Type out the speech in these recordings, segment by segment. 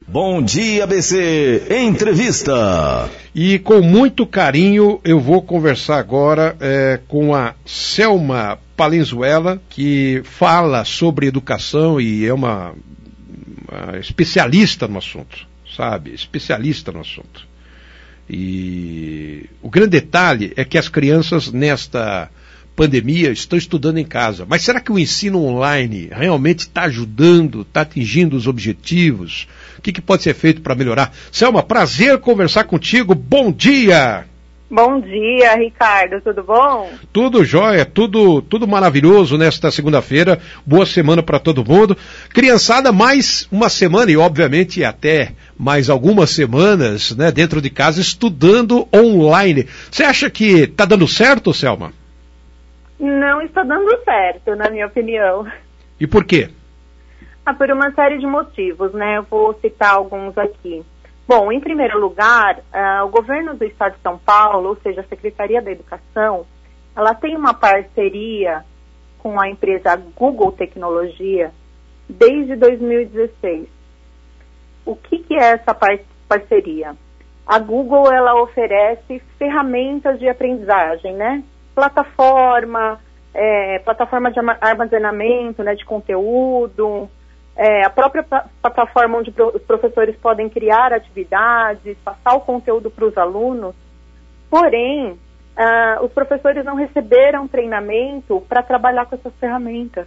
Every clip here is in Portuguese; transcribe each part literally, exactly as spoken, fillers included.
Bom dia, A B C Entrevista. E com muito carinho eu vou conversar agora é, com a Selma Palenzuela, que fala sobre educação e é uma, uma especialista no assunto, sabe? Especialista no assunto. E o grande detalhe é que as crianças nesta pandemia estão estudando em casa. Mas será que o ensino online realmente está ajudando, está atingindo os objetivos? O que, que pode ser feito para melhorar? Selma, prazer conversar contigo. Bom dia! Bom dia, Ricardo. Tudo bom? Tudo jóia, tudo, tudo maravilhoso nesta segunda-feira. Boa semana para todo mundo. Criançada, mais uma semana e, obviamente, até mais algumas semanas, né, dentro de casa, estudando online. Você acha que está dando certo, Selma? Não está dando certo, na minha opinião. E por quê? Ah, por uma série de motivos, né? Eu vou citar alguns aqui. Bom, em primeiro lugar, uh, o governo do estado de São Paulo, ou seja, a Secretaria da Educação, ela tem uma parceria com a empresa Google Tecnologia desde dois mil e dezesseis. O que, que é essa par- parceria? A Google, ela oferece ferramentas de aprendizagem, né? Plataforma, é, plataforma de armazenamento, né, de conteúdo, é, a própria plataforma onde os professores podem criar atividades, passar o conteúdo para os alunos. Porém, ah, os professores não receberam treinamento para trabalhar com essas ferramentas,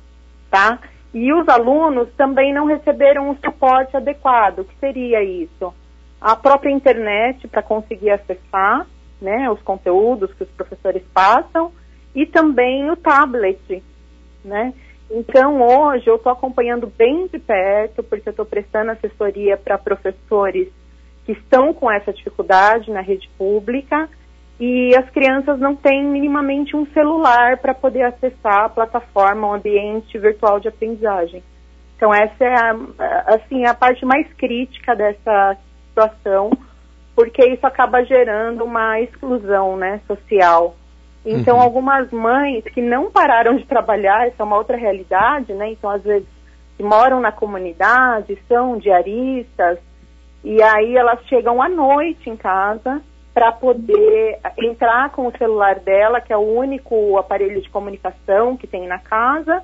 tá? E os alunos também não receberam o suporte adequado. O que seria isso? A própria internet para conseguir acessar, né, os conteúdos que os professores passam, e também o tablet, né? Então, hoje, eu estou acompanhando bem de perto, porque eu estou prestando assessoria para professores que estão com essa dificuldade na rede pública, e as crianças não têm minimamente um celular para poder acessar a plataforma, o ambiente virtual de aprendizagem. Então, essa é a, assim, a parte mais crítica dessa situação, porque isso acaba gerando uma exclusão, né, social. Então, uhum. algumas mães que não pararam de trabalhar, essa é uma outra realidade, né? Então, às vezes, que moram na comunidade, são diaristas, e aí elas chegam à noite em casa para poder entrar com o celular dela, que é o único aparelho de comunicação que tem na casa,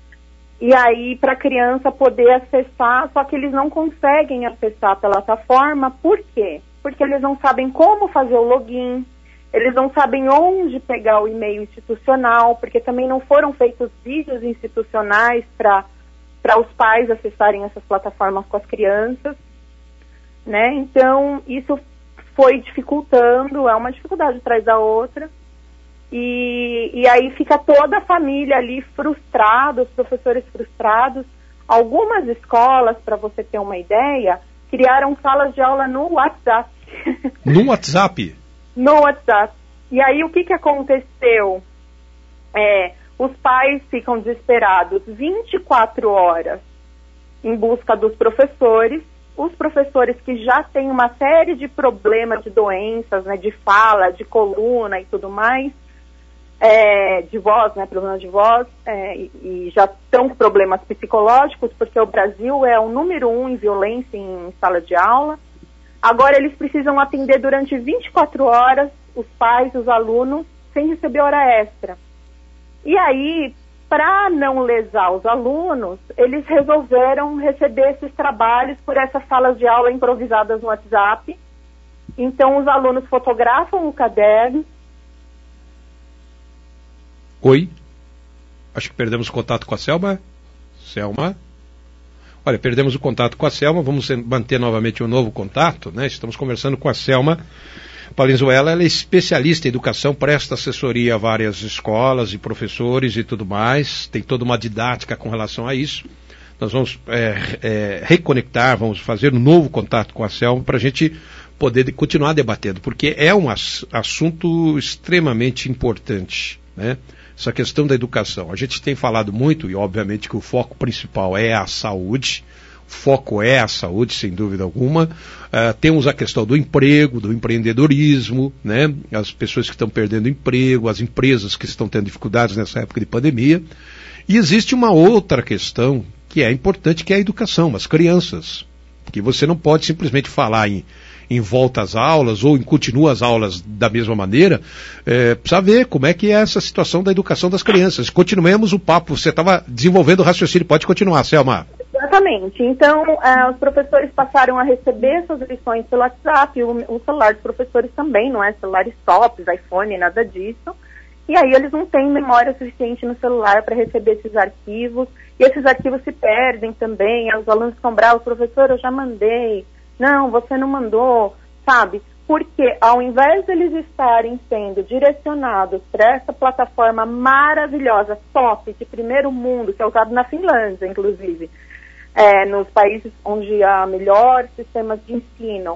e aí para a criança poder acessar, só que eles não conseguem acessar a plataforma. Por quê? Porque eles não sabem como fazer o login, eles não sabem onde pegar o e-mail institucional, porque também não foram feitos vídeos institucionais para para os pais acessarem essas plataformas com as crianças, né? Então, isso foi dificultando, é uma dificuldade atrás da outra, e, e aí fica toda a família ali frustrada, os professores frustrados. Algumas escolas, para você ter uma ideia, criaram salas de aula no WhatsApp. No WhatsApp? No WhatsApp. E aí o que, que aconteceu? É, os pais ficam desesperados vinte e quatro horas em busca dos professores. Os professores que já têm uma série de problemas, de doenças, né, de fala, de coluna e tudo mais, é, de voz, né, problema de voz, é, e, e já estão com problemas psicológicos, porque o Brasil é o número um em violência em sala de aula. Agora eles precisam atender durante vinte e quatro horas os pais, os alunos, sem receber hora extra. E aí, para não lesar os alunos, eles resolveram receber esses trabalhos por essas salas de aula improvisadas no WhatsApp. Então, os alunos fotografam o caderno. Oi? Acho que perdemos o contato com a Selma. Selma? Olha, perdemos o contato com a Selma, vamos manter novamente um novo contato, né? Estamos conversando com a Selma Palenzuela, ela é especialista em educação, presta assessoria a várias escolas e professores e tudo mais, tem toda uma didática com relação a isso. Nós vamos é, é, reconectar, vamos fazer um novo contato com a Selma para a gente poder continuar debatendo, porque é um ass- assunto extremamente importante, né? Essa questão da educação. A gente tem falado muito, e obviamente que o foco principal é a saúde, o foco é a saúde, sem dúvida alguma. Uh, temos a questão do emprego, do empreendedorismo, né? As pessoas que estão perdendo emprego, as empresas que estão tendo dificuldades nessa época de pandemia. E existe uma outra questão que é importante, que é a educação, as crianças, Porque você não pode simplesmente falar em, em volta às aulas ou em continua as aulas da mesma maneira. É, precisa ver como é que é essa situação da educação das crianças. Continuemos o papo. Você estava desenvolvendo o raciocínio. Pode continuar, Selma. Exatamente. Então, uh, os professores passaram a receber essas lições pelo WhatsApp, o, o celular dos professores também, não é celulares tops, iPhone, nada disso. E aí eles não têm memória suficiente no celular para receber esses arquivos, e esses arquivos se perdem também, os alunos ficam bravos, professor, eu já mandei, não, você não mandou, sabe? Porque ao invés deles estarem sendo direcionados para essa plataforma maravilhosa, top, de primeiro mundo, que é usado na Finlândia, inclusive, É, nos países onde há melhores sistemas de ensino,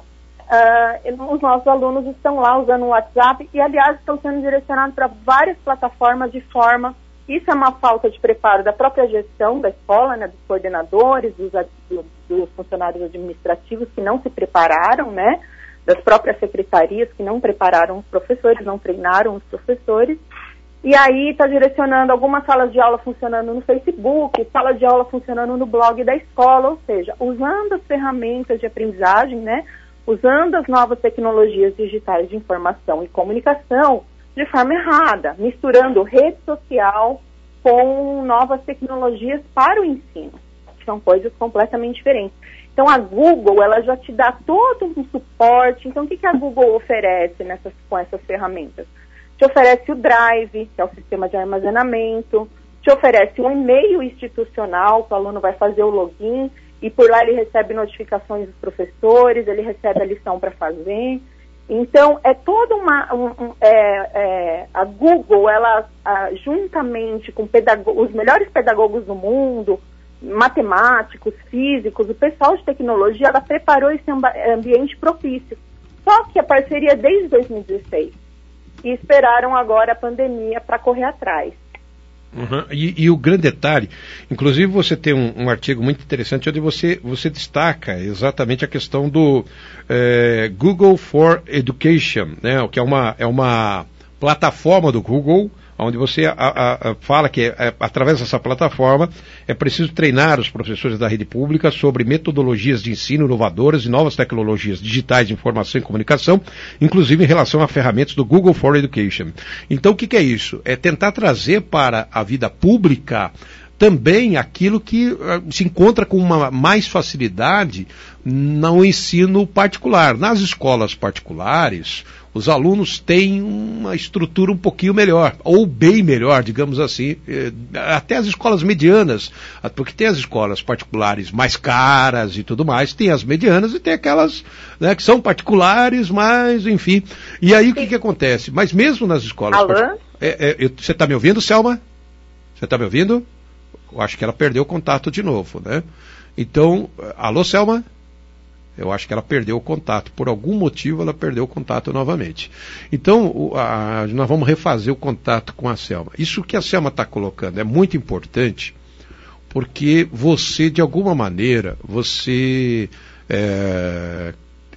uh, os nossos alunos estão lá usando o WhatsApp e, aliás, estão sendo direcionados para várias plataformas de forma... Isso é uma falta de preparo da própria gestão da escola, né, dos coordenadores, dos, do, dos funcionários administrativos que não se prepararam, né, das próprias secretarias que não prepararam os professores, não treinaram os professores. E aí está direcionando algumas salas de aula funcionando no Facebook, sala de aula funcionando no blog da escola, ou seja, usando as ferramentas de aprendizagem, né, usando as novas tecnologias digitais de informação e comunicação de forma errada, misturando rede social com novas tecnologias para o ensino, que são coisas completamente diferentes. Então a Google, ela já te dá todo um suporte. Então o que, que a Google oferece nessas, com essas ferramentas? Te oferece o Drive, que é o sistema de armazenamento, te oferece um e-mail institucional, que o aluno vai fazer o login, e por lá ele recebe notificações dos professores, ele recebe a lição para fazer. Então, é toda uma... Um, um, é, é, a Google, ela, a, juntamente com pedago- os melhores pedagogos do mundo, matemáticos, físicos, o pessoal de tecnologia, ela preparou esse amb- ambiente propício. Só que a parceria é desde dois mil e dezesseis. E esperaram agora a pandemia para correr atrás. Uhum. E, e o grande detalhe, inclusive você tem um, um artigo muito interessante onde você, você destaca exatamente a questão do é, Google for Education, né, que é uma, é uma plataforma do Google, onde você a, a, a fala que é, é, através dessa plataforma é preciso treinar os professores da rede pública sobre metodologias de ensino inovadoras e novas tecnologias digitais de informação e comunicação, inclusive em relação a ferramentas do Google for Education. Então o que, que é isso? É tentar trazer para a vida pública também aquilo que uh, se encontra com uma mais facilidade no ensino particular. Nas escolas particulares, os alunos têm uma estrutura um pouquinho melhor, ou bem melhor, digamos assim, eh, até as escolas medianas, porque tem as escolas particulares mais caras e tudo mais, tem as medianas e tem aquelas, né, que são particulares, mas enfim. E aí o que, que acontece? Mas mesmo nas escolas particulares... É, é, você está me ouvindo, Selma? Você está me ouvindo? Eu acho que ela perdeu o contato de novo, né? Então, alô, Selma? Eu acho que ela perdeu o contato. Por algum motivo, ela perdeu o contato novamente. Então, o, a, nós vamos refazer o contato com a Selma. Isso que a Selma está colocando é muito importante, porque você, de alguma maneira, você... É,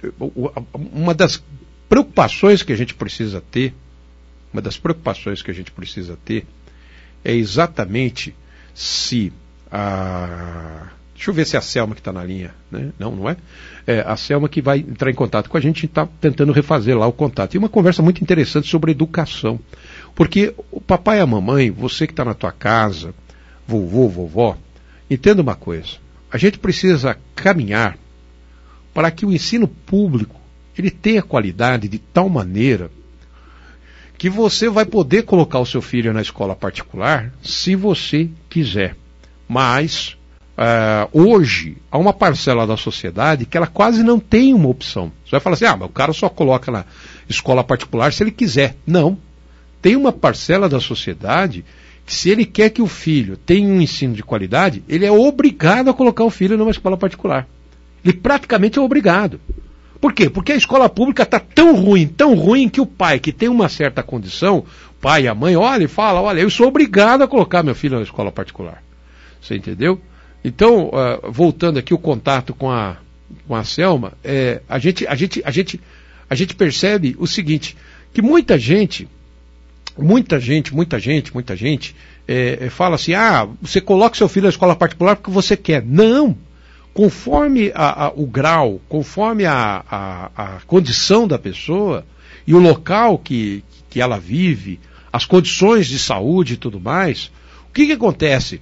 uma das preocupações que a gente precisa ter, uma das preocupações que a gente precisa ter, é exatamente se a... Deixa eu ver se é a Selma que está na linha, né? Não, não é? É a Selma que vai entrar em contato com a gente e está tentando refazer lá o contato. E uma conversa muito interessante sobre educação. Porque o papai e a mamãe, você que está na tua casa, vovô, vovó, entenda uma coisa. A gente precisa caminhar para que o ensino público ele tenha qualidade de tal maneira que você vai poder colocar o seu filho na escola particular se você quiser. Mas... Uh, hoje, há uma parcela da sociedade que ela quase não tem uma opção. Você vai falar assim, ah, mas o cara só coloca na escola particular se ele quiser. Não. Tem uma parcela da sociedade que se ele quer que o filho tenha um ensino de qualidade, ele é obrigado a colocar o filho numa escola particular. Ele praticamente é obrigado. Por quê? Porque a escola pública está tão ruim, tão ruim, que o pai que tem uma certa condição, o pai e a mãe, olha e fala, olha, eu sou obrigado a colocar meu filho na escola particular. Você entendeu? Então, uh, voltando aqui o contato com a, com a Selma, é, a, gente, a, gente, a, gente, a gente percebe o seguinte, que muita gente, muita gente, muita gente, muita gente, é, é, fala assim, ah, você coloca seu filho na escola particular porque você quer. Não! conforme a, a, o grau, conforme a, a, a condição da pessoa e o local que, que ela vive, as condições de saúde e tudo mais, o que, que acontece?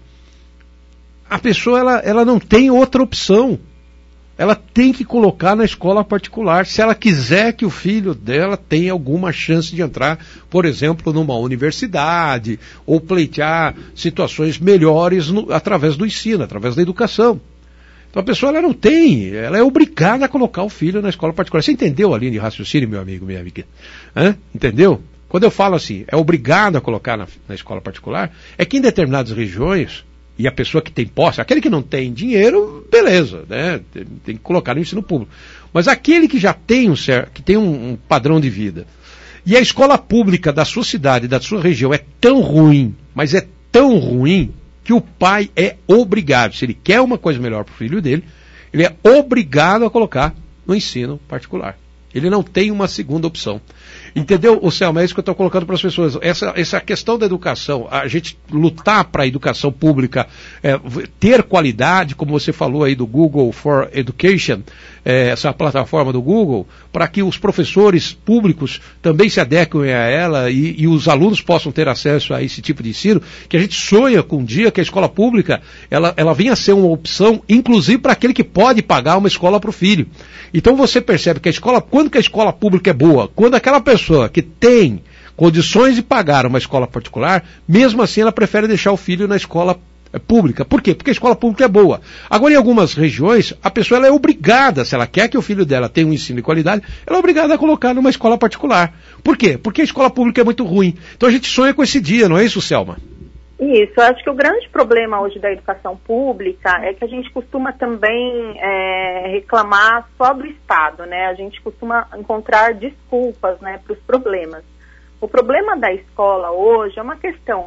A pessoa ela, ela não tem outra opção. Ela tem que colocar na escola particular, se ela quiser que o filho dela tenha alguma chance de entrar, por exemplo, numa universidade, ou pleitear situações melhores no, através do ensino, através da educação. Então a pessoa ela não tem, ela é obrigada a colocar o filho na escola particular. Você entendeu a linha de raciocínio, meu amigo, minha amiga? Hã? Entendeu? Quando eu falo assim, é obrigado a colocar na, na escola particular, é que em determinadas regiões, e a pessoa que tem posse, aquele que não tem dinheiro, beleza, né? Tem, tem que colocar no ensino público. Mas aquele que já tem um, que tem um, um padrão de vida, e a escola pública da sua cidade, da sua região, é tão ruim, mas é tão ruim, que o pai é obrigado, se ele quer uma coisa melhor para o filho dele, ele é obrigado a colocar no ensino particular. Ele não tem uma segunda opção. Entendeu, o Selma? É isso que eu estou colocando para as pessoas. Essa, essa questão da educação, a gente lutar para a educação pública, é, ter qualidade, como você falou aí do Google for Education, é, essa plataforma do Google, para que os professores públicos também se adequem a ela e, e os alunos possam ter acesso a esse tipo de ensino, que a gente sonha com um dia que a escola pública, ela, ela venha a ser uma opção, inclusive para aquele que pode pagar uma escola para o filho. Então você percebe que a escola, quando que a escola pública é boa? Quando aquela pessoa que tem condições de pagar uma escola particular, mesmo assim ela prefere deixar o filho na escola pública. Por quê? Porque a escola pública é boa. Agora, em algumas regiões, a pessoa ela é obrigada, se ela quer que o filho dela tenha um ensino de qualidade, ela é obrigada a colocar numa escola particular. Por quê? Porque a escola pública é muito ruim. Então a gente sonha com esse dia, não é isso, Selma? Isso, eu acho que o grande problema hoje da educação pública é que a gente costuma também é, reclamar só do Estado, né? A gente costuma encontrar desculpas, né, para os problemas. O problema da escola hoje é uma questão,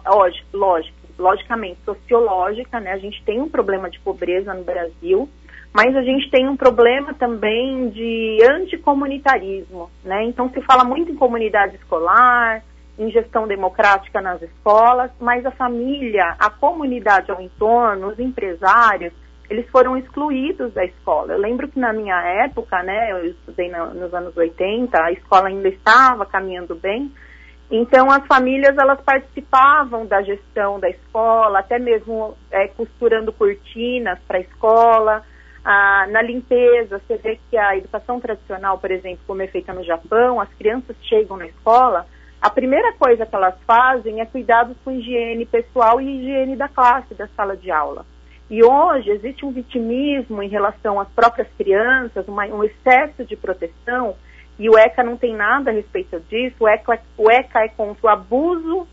lógico, logicamente sociológica, né? A gente tem um problema de pobreza no Brasil, mas a gente tem um problema também de anticomunitarismo, né? Então se fala muito em comunidade escolar, em gestão democrática nas escolas, mas a família, a comunidade ao entorno, os empresários, eles foram excluídos da escola. Eu lembro que na minha época, né, eu estudei no, nos anos oitenta, a escola ainda estava caminhando bem, então as famílias elas participavam da gestão da escola, até mesmo é, costurando cortinas para a escola, ah, na limpeza. Você vê que a educação tradicional, por exemplo, como é feita no Japão, as crianças chegam na escola, a primeira coisa que elas fazem é cuidados com higiene pessoal e higiene da classe, da sala de aula. E hoje existe um vitimismo em relação às próprias crianças, uma, um excesso de proteção, e o ECA não tem nada a respeito disso. O ECA, o ECA é contra o abuso,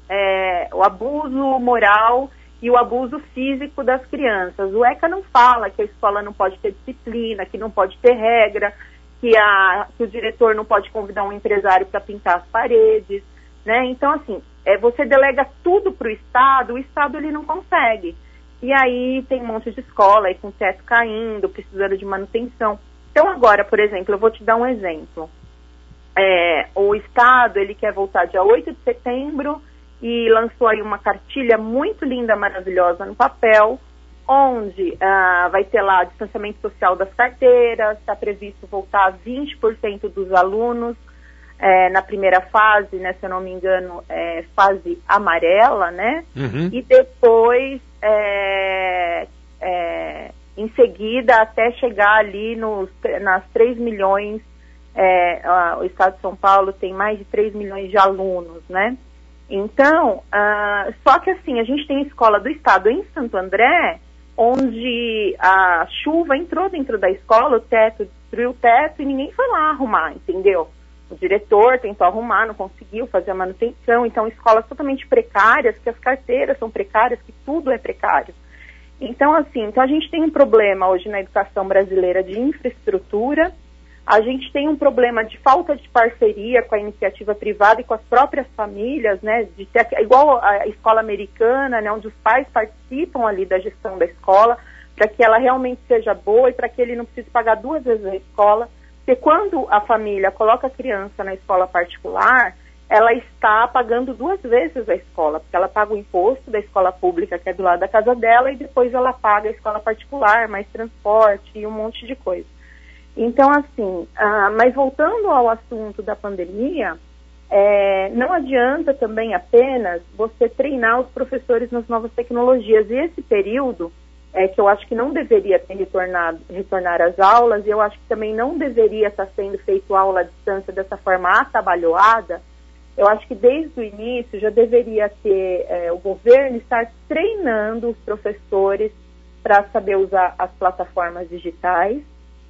é, o abuso moral e o abuso físico das crianças. O ECA não fala que a escola não pode ter disciplina, que não pode ter regra, que, a, que o diretor não pode convidar um empresário para pintar as paredes, né? Então, assim, é, você delega tudo para o Estado, o Estado ele não consegue. E aí tem um monte de escola aí com o teto caindo, precisando de manutenção. Então agora, por exemplo, eu vou te dar um exemplo. É, o Estado, ele quer voltar dia oito de setembro e lançou aí uma cartilha muito linda, maravilhosa no papel, onde ah, vai ter lá distanciamento social das carteiras, está previsto voltar vinte por cento dos alunos é, na primeira fase, né, se eu não me engano, é, fase amarela, né? Uhum. E depois, é, é, em seguida, até chegar ali nos, nas três milhões, é, a, o Estado de São Paulo tem mais de três milhões de alunos, né? Então, ah, só que assim, a gente tem a escola do Estado em Santo André, onde a chuva entrou dentro da escola, o teto destruiu o teto e ninguém foi lá arrumar, entendeu? O diretor tentou arrumar, não conseguiu fazer a manutenção, então escolas totalmente precárias, que as carteiras são precárias, que tudo é precário. Então, assim, então a gente tem um problema hoje na educação brasileira de infraestrutura, a gente tem um problema de falta de parceria com a iniciativa privada e com as próprias famílias, né, de ter, igual a escola americana, né, onde os pais participam ali da gestão da escola, para que ela realmente seja boa e para que ele não precise pagar duas vezes a escola. Porque quando a família coloca a criança na escola particular, ela está pagando duas vezes a escola, porque ela paga o imposto da escola pública, que é do lado da casa dela, e depois ela paga a escola particular, mais transporte e um monte de coisa. Então, assim, ah, mas voltando ao assunto da pandemia, é, não adianta também apenas você treinar os professores nas novas tecnologias. E esse período, é, que eu acho que não deveria ter retornado, retornar às aulas, e eu acho que também não deveria estar sendo feito aula à distância dessa forma atabalhoada, eu acho que desde o início já deveria ter é, o governo estar treinando os professores para saber usar as plataformas digitais.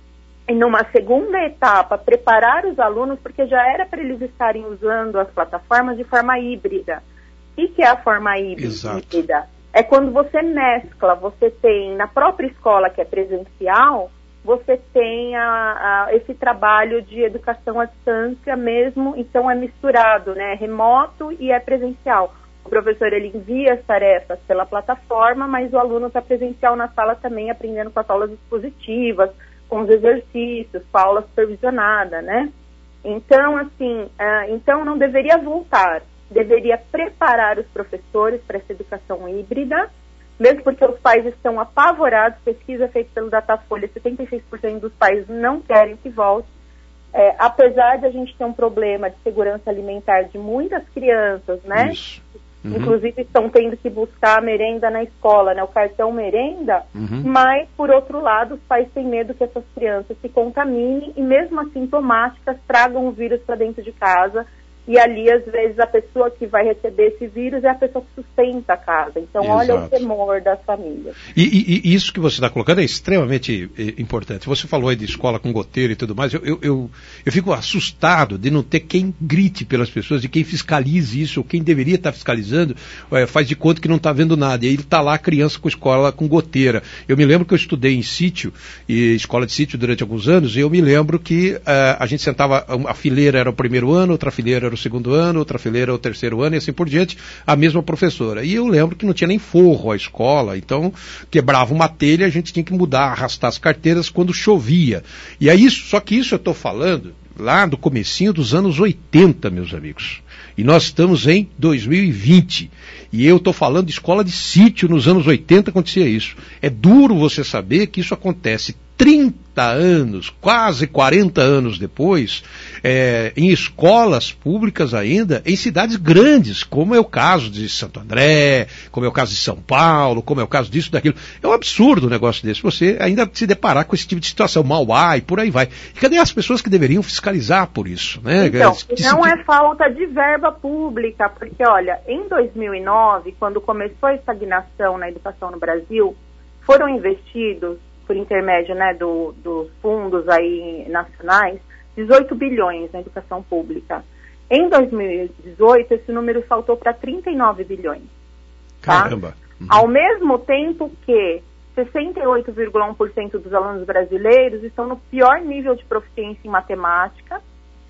E numa segunda etapa, preparar os alunos, porque já era para eles estarem usando as plataformas de forma híbrida. O que é a forma híbrida? Exato. É quando você mescla, você tem na própria escola, que é presencial, você tem a, a, esse trabalho de educação à distância mesmo, então é misturado, né? É remoto e é presencial. O professor, ele envia as tarefas pela plataforma, mas o aluno está presencial na sala também, aprendendo com as aulas expositivas, com os exercícios, com a aula supervisionada, né? Então, assim, uh, então não deveria voltar, deveria preparar os professores para essa educação híbrida, mesmo porque os pais estão apavorados. Pesquisa feita pelo Datafolha, setenta e seis por cento dos pais não querem que volte. É, apesar de a gente ter um problema de segurança alimentar de muitas crianças, né? Isso. Uhum. Inclusive estão tendo que buscar a merenda na escola, né? O cartão merenda, uhum. Mas, por outro lado, os pais têm medo que essas crianças se contaminem e mesmo assintomáticas tragam o vírus para dentro de casa. E ali, às vezes, a pessoa que vai receber esse vírus é a pessoa que sustenta a casa. Então, Exato. Olha o temor das famílias. E, e, e isso que você está colocando é extremamente é, importante. Você falou aí de escola com goteiro e tudo mais. Eu, eu, eu, eu fico assustado de não ter quem grite pelas pessoas, de quem fiscalize isso, ou quem deveria estar fiscalizando, é, faz de conta que não está vendo nada. E aí está lá a criança com escola com goteira. Eu me lembro que eu estudei em sítio, e escola de sítio durante alguns anos, e eu me lembro que uh, a gente sentava, a fileira era o primeiro ano, outra fileira era o segundo ano, outra fileira o terceiro ano e assim por diante, a mesma professora. E eu lembro que não tinha nem forro a escola, então quebrava uma telha, a gente tinha que mudar, arrastar as carteiras quando chovia. E é isso, só que isso eu estou falando lá do comecinho dos anos oitenta, meus amigos. E nós estamos em dois mil e vinte. E eu estou falando de escola de sítio nos anos oitenta, acontecia isso. É duro você saber que isso acontece trinta anos, quase quarenta anos depois, é, em escolas públicas ainda, em cidades grandes, como é o caso de Santo André, como é o caso de São Paulo, como é o caso disso, daquilo. É um absurdo um negócio desse, você ainda se deparar com esse tipo de situação, Mauá e por aí vai. E cadê as pessoas que deveriam fiscalizar por isso? Né? Então, que, não que... é falta de verba pública, porque, olha, em dois mil e nove, quando começou a estagnação na educação no Brasil, foram investidos, por intermédio, né, do, dos fundos aí nacionais, dezoito bilhões na educação pública. Em dois mil e dezoito, esse número saltou para trinta e nove bilhões. Tá? Caramba! Uhum. Ao mesmo tempo que sessenta e oito vírgula um por cento dos alunos brasileiros estão no pior nível de proficiência em matemática,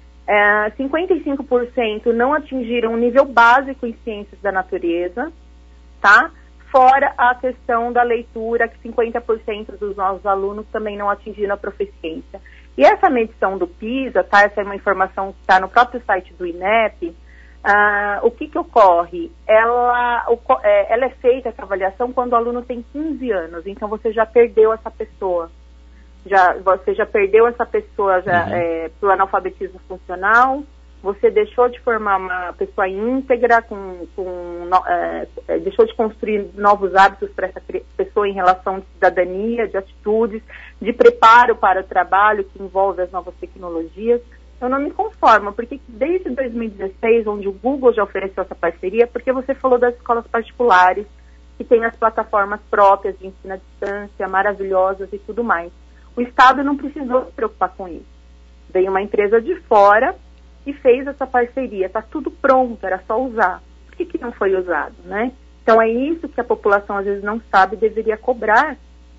é, cinquenta e cinco por cento não atingiram o nível básico em ciências da natureza, tá? Fora a questão da leitura, que cinquenta por cento dos nossos alunos também não atingiram a proficiência. E essa medição do PISA, tá? Essa é uma informação que está no próprio site do INEP. Ah, o que que ocorre? Ela, o, é, ela é feita, essa avaliação, quando o aluno tem quinze anos. Então, você já perdeu essa pessoa. Já, você já perdeu essa pessoa já, uhum. é, para o analfabetismo funcional. Você deixou de formar uma pessoa íntegra, com, com, é, deixou de construir novos hábitos para essa pessoa em relação de cidadania, de atitudes, de preparo para o trabalho que envolve as novas tecnologias. Eu não me conformo, porque desde dois mil e dezesseis, onde o Google já ofereceu essa parceria, porque você falou das escolas particulares, que tem as plataformas próprias de ensino à distância, maravilhosas e tudo mais. O Estado não precisou se preocupar com isso. Veio uma empresa de fora e fez essa parceria, está tudo pronto, era só usar. Por que que não foi usado, né? Então é isso que a população às vezes não sabe e deveria cobrar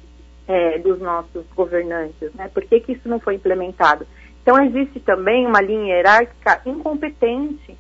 é, dos nossos governantes, né? Por que que isso não foi implementado? Então existe também uma linha hierárquica incompetente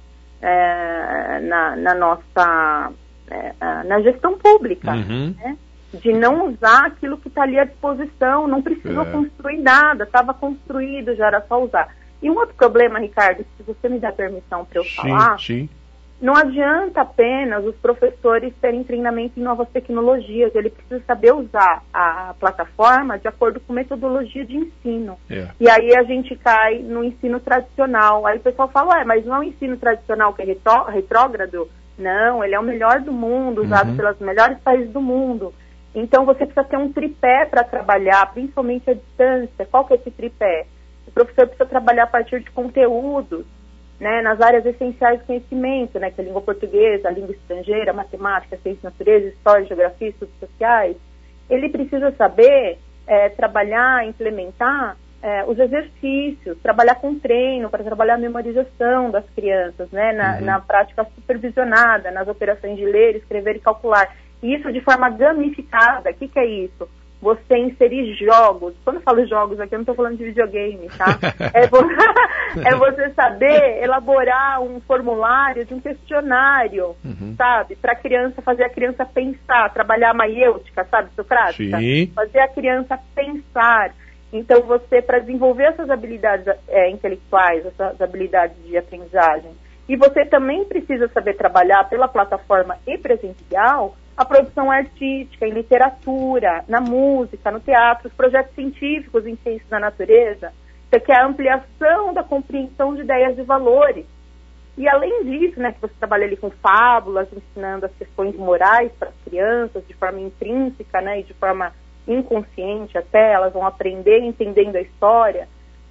é, na, na nossa é, na gestão pública, uhum. né? De não usar aquilo que está ali à disposição, não precisou é. construir nada, estava construído, já era só usar. E um outro problema, Ricardo, se você me dá permissão para eu sim, falar, sim. não adianta apenas os professores terem treinamento em novas tecnologias, ele precisa saber usar a plataforma de acordo com metodologia de ensino. É. E aí a gente cai no ensino tradicional. Aí o pessoal fala, ué, mas não é o ensino tradicional que é retró- retrógrado? Não, ele é o melhor do mundo, usado uhum. pelos melhores países do mundo. Então você precisa ter um tripé para trabalhar, principalmente à distância. Qual que é esse tripé? O professor precisa trabalhar a partir de conteúdos, né, nas áreas essenciais do conhecimento, né, que é a língua portuguesa, a língua estrangeira, matemática, ciência, natureza, história, geografia, estudos sociais. Ele precisa saber é, trabalhar, implementar é, os exercícios, trabalhar com treino, para trabalhar a memorização das crianças, né, na, uhum. na prática supervisionada, nas operações de ler, escrever e calcular. E isso de forma gamificada. O que, que é isso? Você inserir jogos. Quando eu falo jogos aqui, eu não estou falando de videogame, tá? É, vo... é você saber elaborar um formulário de um questionário, uhum. sabe? Para a criança, fazer a criança pensar, trabalhar a maiêutica, sabe, socrática? Sim. Fazer a criança pensar. Então, você, para desenvolver essas habilidades é, intelectuais, essas habilidades de aprendizagem, e você também precisa saber trabalhar pela plataforma e presencial a produção artística, em literatura, na música, no teatro, os projetos científicos em ciência da natureza, que é a ampliação da compreensão de ideias e valores. E além disso, né, que você trabalha ali com fábulas, ensinando as questões morais para as crianças, de forma intrínseca, né, e de forma inconsciente até, elas vão aprender entendendo a história,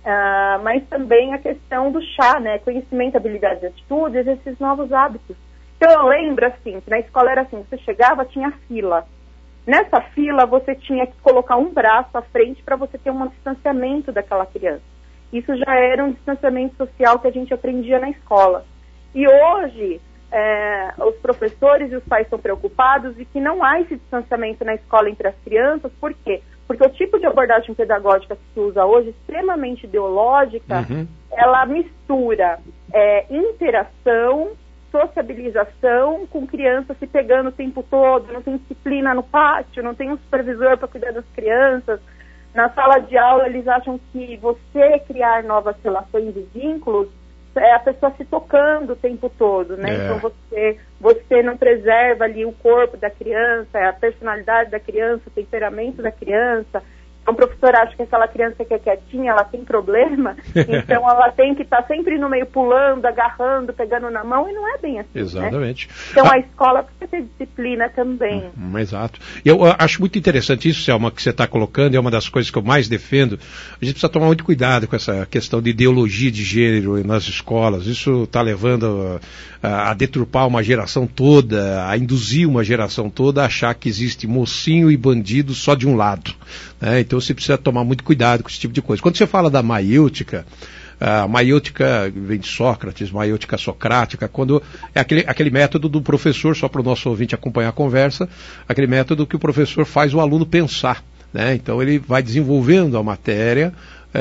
uh, mas também a questão do chá, né, conhecimento, habilidades e atitudes, esses novos hábitos. Então eu lembro assim, que na escola era assim, você chegava, tinha fila. Nessa fila você tinha que colocar um braço à frente para você ter um distanciamento daquela criança. Isso já era um distanciamento social que a gente aprendia na escola. E hoje, é, os professores e os pais estão preocupados e que não há esse distanciamento na escola entre as crianças. Por quê? Porque o tipo de abordagem pedagógica que se usa hoje, extremamente ideológica, uhum. ela mistura é, interação, sociabilização com crianças se pegando o tempo todo, não tem disciplina no pátio, não tem um supervisor para cuidar das crianças. Na sala de aula eles acham que você criar novas relações e vínculos é a pessoa se tocando o tempo todo, né? É. Então você, você não preserva ali o corpo da criança, a personalidade da criança, o temperamento da criança. Então, o professor acha que aquela criança que é quietinha, ela tem problema, então ela tem que estar tá sempre no meio pulando, agarrando, pegando na mão, e não é bem assim. Exatamente. Né? Então, ah. a escola precisa ter disciplina também. Hum, exato. Eu uh, acho muito interessante isso, Selma, que você está colocando, é uma das coisas que eu mais defendo. A gente precisa tomar muito cuidado com essa questão de ideologia de gênero nas escolas. Isso está levando a, a deturpar uma geração toda, a induzir uma geração toda a achar que existe mocinho e bandido só de um lado. Né? Então você precisa tomar muito cuidado com esse tipo de coisa. Quando você fala da maiêutica, a maiêutica vem de Sócrates, maiêutica socrática, quando é aquele, aquele método do professor, só para o nosso ouvinte acompanhar a conversa, aquele método que o professor faz o aluno pensar. Né? Então ele vai desenvolvendo a matéria,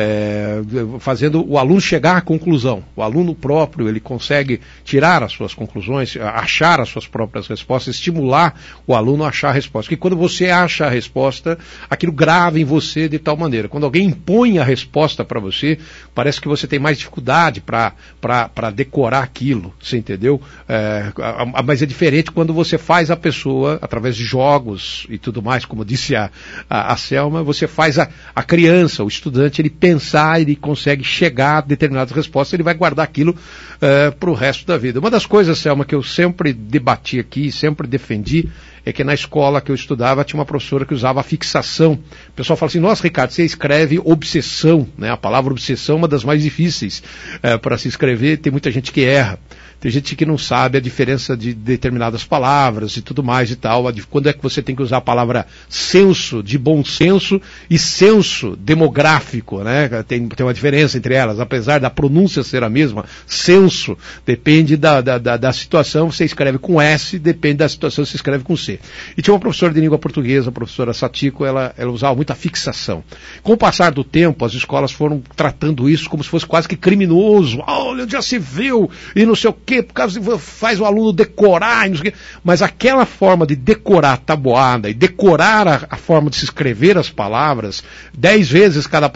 É, fazendo o aluno chegar à conclusão. O aluno próprio, ele consegue tirar as suas conclusões, achar as suas próprias respostas, estimular o aluno a achar a resposta. Porque quando você acha a resposta, aquilo grava em você de tal maneira. Quando alguém impõe a resposta para você, parece que você tem mais dificuldade para decorar aquilo, você entendeu? É, a, a, mas é diferente quando você faz a pessoa, através de jogos e tudo mais, como disse a, a, a Selma, você faz a, a criança, o estudante, ele pensar, ele consegue chegar a determinadas respostas, ele vai guardar aquilo uh, para o resto da vida. Uma das coisas, Selma, que eu sempre debati aqui, sempre defendi, é que na escola que eu estudava tinha uma professora que usava a fixação. O pessoal fala assim, nossa, Ricardo, você escreve obsessão, né? A palavra obsessão é uma das mais difíceis uh, para se escrever, tem muita gente que erra. Tem gente que não sabe a diferença de determinadas palavras e tudo mais e tal. Quando é que você tem que usar a palavra senso, de bom senso, e senso demográfico, né? Tem, tem uma diferença entre elas, apesar da pronúncia ser a mesma. Senso depende da, da, da, da situação, você escreve com S, depende da situação, você escreve com C. E tinha uma professora de língua portuguesa, a professora Satiko, ela, ela usava muita fixação. Com o passar do tempo, as escolas foram tratando isso como se fosse quase que criminoso. Olha, já se viu, e não sei o que, por causa de, faz o aluno decorar, e não sei o quê. Mas aquela forma de decorar a tabuada e decorar a, a forma de se escrever as palavras, dez vezes cada palavra,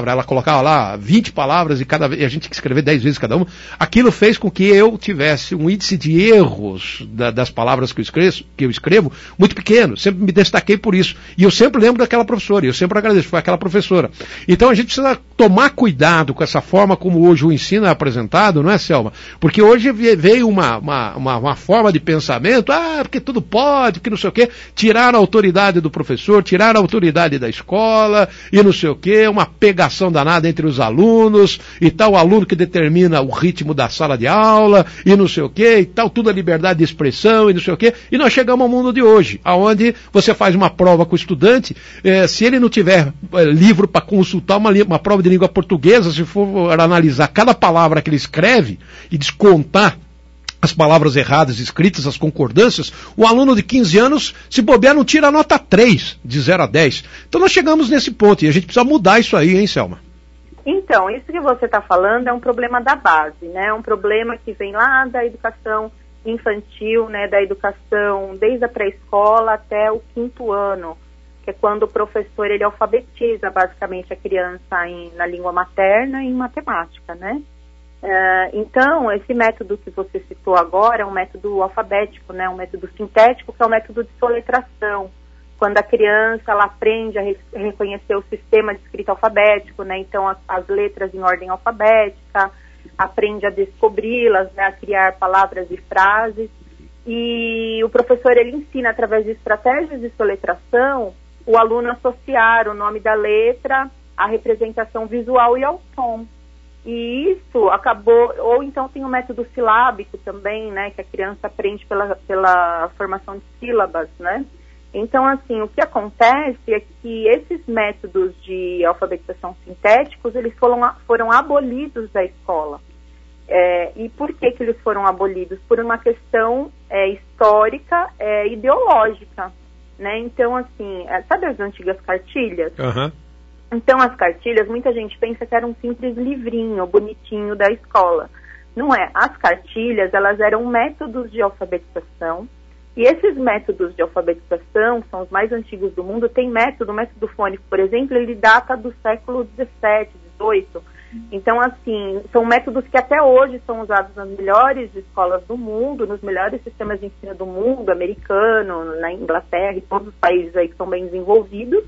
palavra, ela colocava lá vinte palavras e, cada, e a gente tinha que escrever dez vezes cada uma. Aquilo fez com que eu tivesse um índice de erros da, das palavras que eu, escrevo, que eu escrevo muito pequeno. Sempre me destaquei por isso. E eu sempre lembro daquela professora, e eu sempre agradeço, foi aquela professora. Então a gente precisa tomar cuidado com essa forma como hoje o ensino é apresentado, não é, Selma? Porque hoje veio uma, uma, uma, uma forma de pensamento, ah, porque tudo pode, que não sei o quê, tirar a autoridade do professor, tirar a autoridade da escola, e não sei o quê, uma pegação danada entre os alunos, e tal, o aluno que determina o ritmo da sala de aula, e não sei o quê, e tal, tudo a liberdade de expressão, e não sei o quê, e nós chegamos ao mundo de hoje, onde você faz uma prova com o estudante, eh, se ele não tiver eh, livro para consultar uma, uma prova de língua portuguesa, se for analisar cada palavra que ele escreve e descontar as palavras erradas escritas, as concordâncias, o aluno de quinze anos, se bobear, não tira a nota três, de zero a dez. Então nós chegamos nesse ponto e a gente precisa mudar isso aí, hein, Selma? Então, isso que você está falando é um problema da base, né? É um problema que vem lá da educação infantil, né? Da educação desde a pré-escola até o quinto ano, que é quando o professor ele alfabetiza basicamente a criança em, na língua materna e em matemática, né? Uh, então, esse método que você citou agora é um método alfabético, né? Um método sintético, que é um método de soletração. Quando a criança ela aprende a re- reconhecer o sistema de escrita alfabético, né? Então, as, as letras em ordem alfabética, aprende a descobri-las, né? A criar palavras e frases. E o professor ele ensina, através de estratégias de soletração, o aluno associar o nome da letra à representação visual e ao som. E isso acabou, ou então tem o método silábico também, né, que a criança aprende pela, pela formação de sílabas, né. Então, assim, o que acontece é que esses métodos de alfabetização sintéticos, eles foram, foram abolidos da escola. É, e por que que eles foram abolidos? Por uma questão é, histórica, é, ideológica, né. Então, assim, é, sabe as antigas cartilhas? Uhum. Então, as cartilhas, muita gente pensa que era um simples livrinho bonitinho da escola. Não é. As cartilhas, elas eram métodos de alfabetização. E esses métodos de alfabetização, que são os mais antigos do mundo, tem método, o método fônico, por exemplo, ele data do século dezessete, dezoito. Então, assim, são métodos que até hoje são usados nas melhores escolas do mundo, nos melhores sistemas de ensino do mundo, americano, na Inglaterra e todos os países aí que são bem desenvolvidos.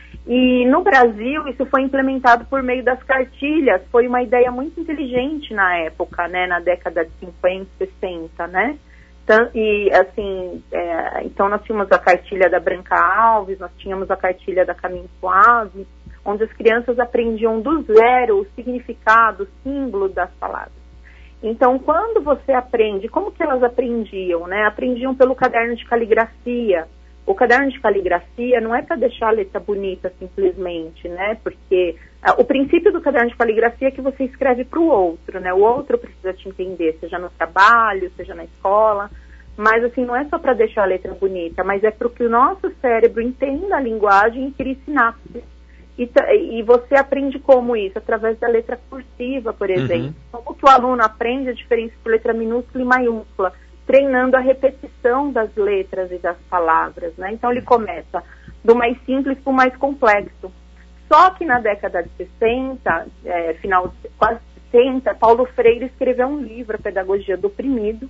E no Brasil isso foi implementado por meio das cartilhas, foi uma ideia muito inteligente na época, né, na década de cinquenta, sessenta, né, então, e assim, é, então nós tínhamos a cartilha da Branca Alves, nós tínhamos a cartilha da Caminho Suave, onde as crianças aprendiam do zero o significado, o símbolo das palavras. Então, quando você aprende, como que elas aprendiam, né, aprendiam pelo caderno de caligrafia. O caderno de caligrafia não é para deixar a letra bonita simplesmente, né? Porque ah, o princípio do caderno de caligrafia é que você escreve para o outro, né? O outro precisa te entender, seja no trabalho, seja na escola. Mas, assim, não é só para deixar a letra bonita, mas é para que o nosso cérebro entenda a linguagem e crie sinapses. E, e você aprende como isso? Através da letra cursiva, por exemplo. Uhum. Como que o aluno aprende a diferença entre letra minúscula e maiúscula? Treinando a repetição das letras e das palavras, né? Então ele começa do mais simples para o mais complexo. Só que na década de sessenta, é, final de quase sessenta, Paulo Freire escreveu um livro, A Pedagogia do Oprimido,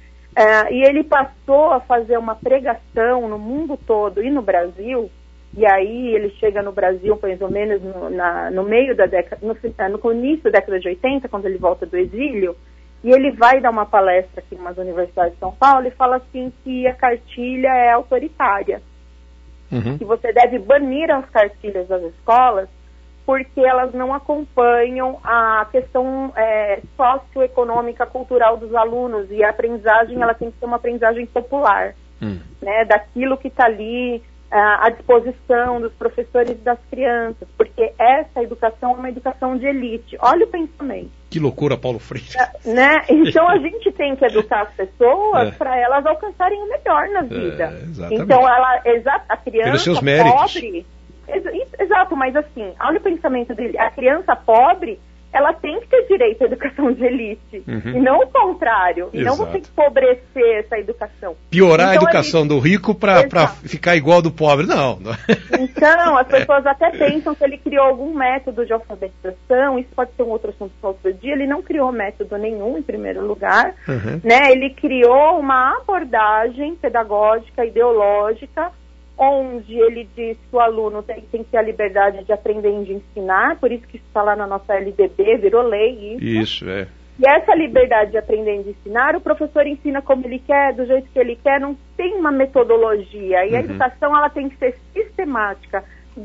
é, e ele passou a fazer uma pregação no mundo todo e no Brasil, e aí ele chega no Brasil mais ou menos no, na, no meio da década, no, no início da década de oitenta, quando ele volta do exílio. E ele vai dar uma palestra aqui em umas universidades de São Paulo e fala assim que a cartilha é autoritária. Uhum. Que você deve banir as cartilhas das escolas porque elas não acompanham a questão é, socioeconômica, cultural dos alunos. E a aprendizagem, ela tem que ser uma aprendizagem popular, uhum. né, daquilo que está ali à disposição dos professores e das crianças, porque essa educação é uma educação de elite. Olha o pensamento. Que loucura, Paulo Freire. É, né? Então a gente tem que educar as pessoas é. para elas alcançarem o melhor na vida. É, então ela, exa- a criança pobre... Ex- exato, mas assim, olha o pensamento dele. A criança pobre, ela tem que ter direito à educação de elite, uhum. e não o contrário, e Exato. não você empobrecer essa educação. Piorar então, a educação ele... do rico para ficar igual do pobre, não. Então, as pessoas é. até pensam que ele criou algum método de alfabetização, isso pode ser um outro assunto para outro dia, ele não criou método nenhum, em primeiro lugar, uhum. né? Ele criou uma abordagem pedagógica, ideológica, onde ele diz que o aluno tem, tem que ter a liberdade de aprender e de ensinar, por isso que isso está lá na nossa L D B, virou lei. Isso, isso é. E essa liberdade de aprender e de ensinar, o professor ensina como ele quer, do jeito que ele quer, não tem uma metodologia. E uhum. a educação ela tem que ser sistemática,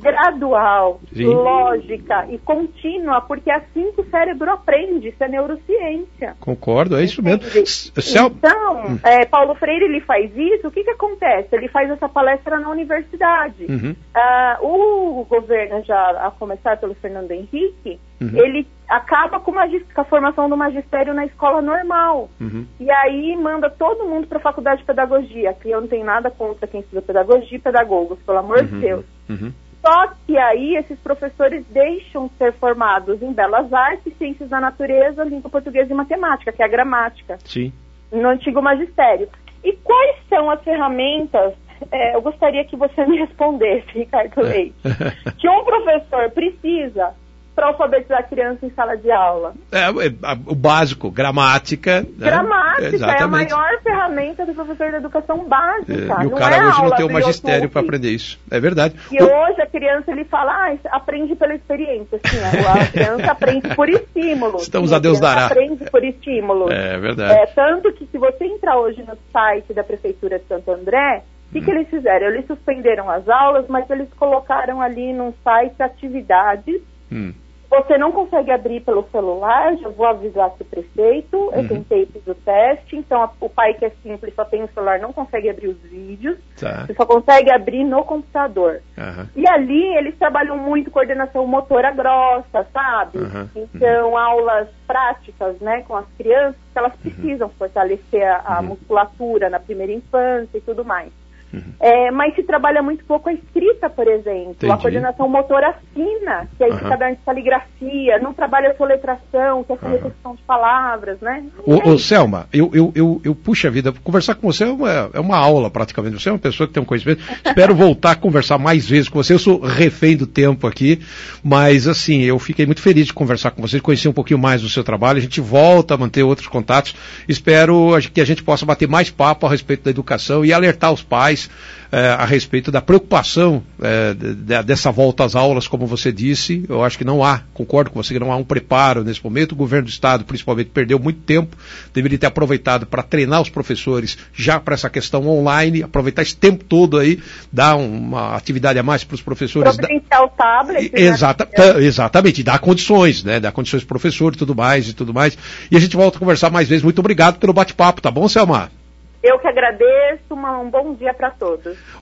gradual, Sim. lógica e contínua, porque é assim que o cérebro aprende, isso é neurociência. Concordo, é isso mesmo. Então, hum. é, Paulo Freire ele faz isso, o que que acontece? Ele faz essa palestra na universidade. Uhum. Uh, o governo, já a começar pelo Fernando Henrique, uhum. ele acaba com, com a formação do magistério na escola normal. Uhum. E aí manda todo mundo para a faculdade de pedagogia, que eu não tenho nada contra quem estuda pedagogia e pedagogos, pelo amor uhum. de Deus. Uhum. Só que aí esses professores deixam de ser formados em belas artes, ciências da natureza, língua portuguesa e matemática, que é a gramática, Sim. no antigo magistério. E quais são as ferramentas, é, eu gostaria que você me respondesse, Ricardo Leite, que um professor precisa para alfabetizar a criança em sala de aula? É, o básico, gramática. Gramática né? é a maior ferramenta do professor de educação básica. É, e o não cara é hoje aula, não tem o magistério para aprender isso. É verdade. E o... hoje a criança ele fala, ah, aprende pela experiência. Assim, a criança aprende por estímulos. Estamos a Deus dará. Aprende por estímulos. É verdade. É, tanto que se você entrar hoje no site da Prefeitura de Santo André, o que, hum. que eles fizeram? Eles suspenderam as aulas, mas eles colocaram ali no site atividades. Hum. Você não consegue abrir pelo celular, já vou avisar aqui o prefeito, uhum. eu tentei, fiz o teste, então a, o pai que é simples, só tem o celular, não consegue abrir os vídeos, tá. você só consegue abrir no computador. Uhum. E ali eles trabalham muito coordenação motora grossa, sabe? Uhum. Então, uhum. aulas práticas, né, com as crianças, que elas precisam uhum. fortalecer a, a uhum. musculatura na primeira infância e tudo mais. Uhum. É, mas se trabalha muito pouco a escrita, por exemplo, Entendi. a coordenação motora fina, que é esse uhum. caderno de caligrafia, não trabalha a soletração, que é essa uhum. repetição de palavras, né? Ô, ô Selma, eu, eu, eu, eu, puxa vida, conversar com você é uma, é uma aula praticamente, você é uma pessoa que tem um conhecimento, espero voltar a conversar mais vezes com você, eu sou refém do tempo aqui, mas assim, eu fiquei muito feliz de conversar com você, de conhecer um pouquinho mais do seu trabalho, a gente volta a manter outros contatos, espero que a gente possa bater mais papo a respeito da educação e alertar os pais É, a respeito da preocupação é, de, dessa volta às aulas, como você disse. Eu acho que não há, concordo com você, que não há um preparo nesse momento. O governo do estado, principalmente, perdeu muito tempo, deveria ter aproveitado para treinar os professores já para essa questão online, aproveitar esse tempo todo aí, dar uma atividade a mais para os professores. Providenciar o tablet. Exata, né? Exatamente, dar condições, né? Dar condições para o professor e tudo mais, e tudo mais. E a gente volta a conversar mais vezes. Muito obrigado pelo bate-papo, tá bom, Selma? Eu que agradeço, uma, um bom dia para todos.